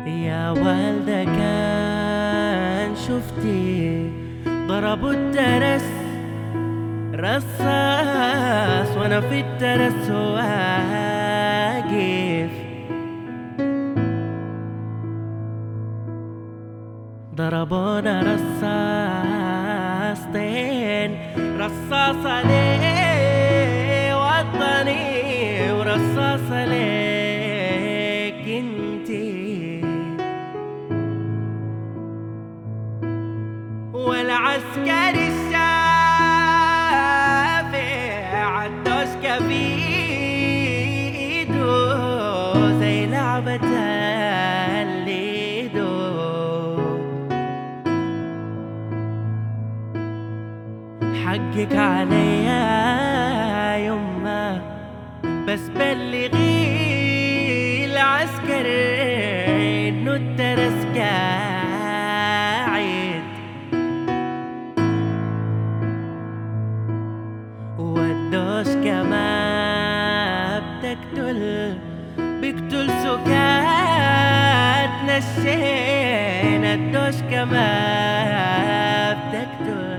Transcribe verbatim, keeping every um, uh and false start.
يا والدة كان شفتي ضربوا الترس رصاص وانا في الترس واقف، ضربونا رصاصتين، رصاصة لي وطني ورصاصة ليك انتي، والعسكري الشافع الدوشكة في ايده زي لعبة الليدو، حقك عليا يما بس بلغي العسكري انه الترس قاعد، والدوشكة ما بتقتل بيقتل سكات نشينا، الدوشكة ما بتقتل